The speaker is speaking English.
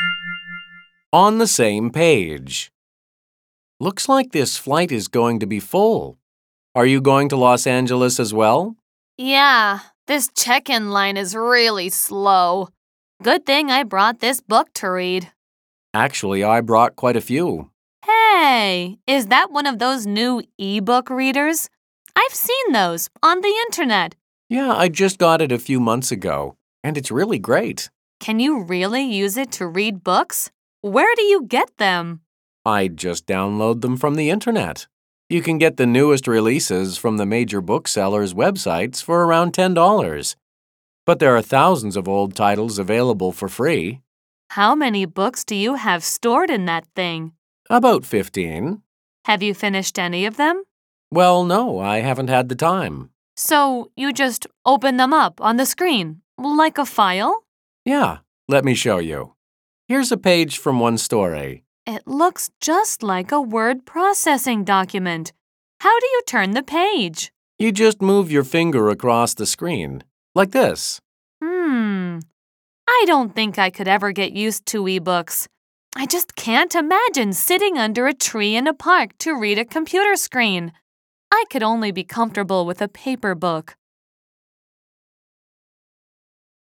On the same page. Looks like this flight is going to be full. Are you going to Los Angeles as well? Yeah, this check-in line is really slow. Good thing I brought this book to read. Actually, I brought quite a few. Hey, is that one of those new e-book readers? I've seen those on the internet. Yeah, I just got it a few months ago, and it's really great. Can you really use it to read books? Where do you get them? I just download them from the internet. You can get the newest releases from the major booksellers' websites for around $10. But there are thousands of old titles available for free. How many books do you have stored in that thing? About 15. Have you finished any of them? Well, no, I haven't had the time. So you just open them up on the screen, like a file? Yeah, let me show you. Here's a page from one story. It looks just like a word processing document. How do you turn the page? You just move your finger across the screen, like this. I don't think I could ever get used to e-books. I just can't imagine sitting under a tree in a park to read a computer screen. I could only be comfortable with a paper book.